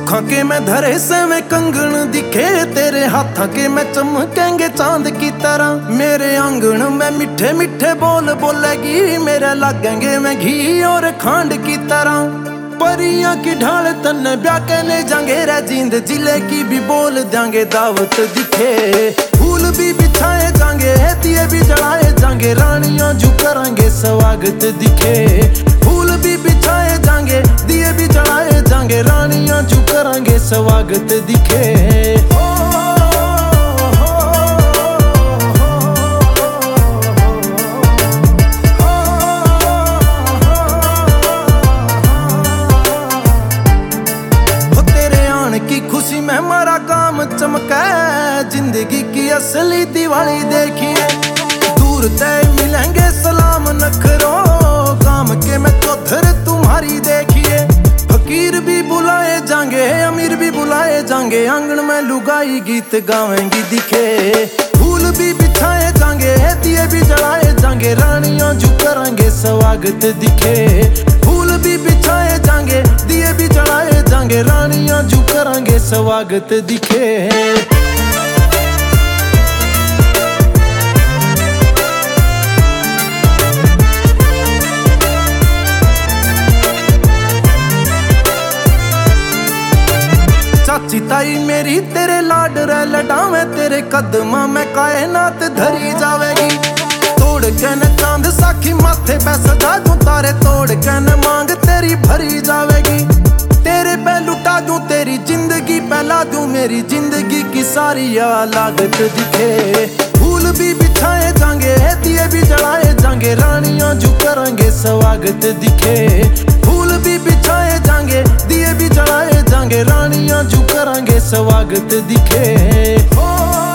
सुखा के मैं धरे से में कंगन दिखे, तेरे हाथा के मैं चमकेंगे चांद की तरह। मेरे आंगन में मीठे मीठे बोल बोलेगी, मेरे लागेंगे मैं घी और खांड की तरह। परियां की ढाल तन्ने ब्याह के ले जाएंगे रे जींद, जिले की भी बोल देंगे दावत दिखे। फूल भी बिछाए जाएंगे, दिए भी जलाए जाएंगे, रानियां जू करेंगे स्वागत दिखे। फूल भी बिछाए जाएंगे, दिए भी जलाए जाएंगे, रानियां जू करेंगे स्वागत दिखे। की खुशी में हमारा काम चमका, जिंदगी की असली दिवाली देखिए। दूर तय मिलेंगे सलाम नखरो, काम के मैं चौधर तुम्हारी देखिए। फकीर भी बुलाए जाएंगे, अमीर भी बुलाए जाएंगे, आंगन में लुगाई गीत गावेंगी दिखे। फूल भी बिछाए जाएंगे, दिए भी जलाए जाएंगे, रानियां जू करेंगे स्वागत दिखे। फूल भी बिछाए जाएंगे, दिए भी जलाए जाएंगे, रानियां जू करेंगे स्वागत दिखे। चाची ताई मेरी तेरे लाड रे लडावे, तेरे कदमा में कायनात धरी जावेगी। तोड़ के न चांद साखी माथे पे सजा दूं, तारे तोड़ के न मांग तेरी भरी जावेगी। तेरे पे लुटा दूं तेरी जिंदगी, पहला दूं मेरी जिंदगी की सारी लागत दिखे। फूल भी बिछाए जाएंगे, दिए भी जलाए जाएंगे, रानियां जू करेंगे स्वागत दिखे। फूल भी बिछाए जाएंगे, दिए भी जलाए जाएंगे, रानियां जू करेंगे स्वागत दिखे।